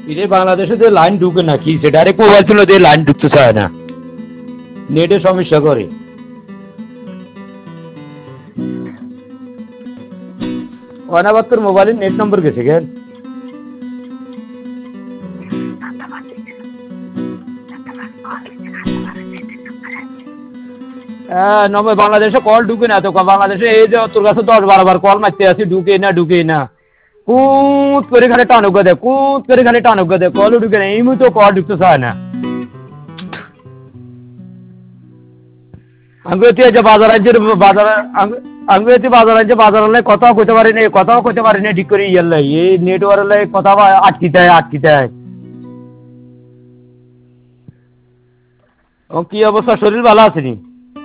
ইরে বাংলাদেশে যে লাইন ঢুকে না কি সে ডাইরেক্ট মোবাইল ছিল দিয়ে লাইন ঢুকতে চায় না, নেটের সমস্যা করে। অনাবাদ তোর মোবাইলের নেট নম্বর গেছে কেন? হ্যাঁ নম্বর বাংলাদেশে কল ঢুকে না তো, বাংলাদেশে এই যে তোর কাছে 10-12 বার কল মারতে আছি, ঢুকে না ঢুকে না, কুত করে খালি টানুক দে, কুত করে খালি টানুক দে, কলও ঢুকে না, এই মুহূর্তে কল ঢুকতে চায় না। আঙ্গুতি আছে বাজার আছে, বাজার আঙ্গুতি বাজার আছে, বাজার হলে কথাও কইতে পারি না, কথাও কইতে পারি না ঠিক করে, ইয়ার এই নেটওয়ার্ক হলে কথা আটকিতে হয় আটকিতে হয়। ও কি অবস্থা, শরীর ভালো আছে নি?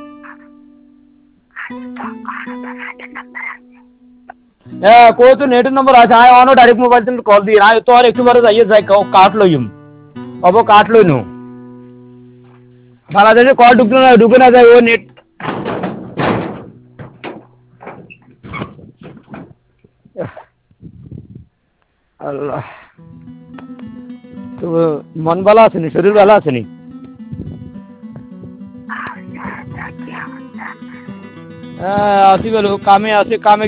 হ্যাঁ কো তো নেটের নম্বর আছে, আয় অনো ডাইরেক্ট মোবাইল থেকে কল দিয়ে আয়, তো আর একটু বারে যাইয়ে যাই কাট লইম, অব কাট লই নো। বাংলাদেশে কল ঢুকে না যায় ও নেট। আল্লাহ, তো মন ভালো আছে নি, শরীর ভালো আছে নি? হ্যাঁ আছি বলো, কামে আছে, কামে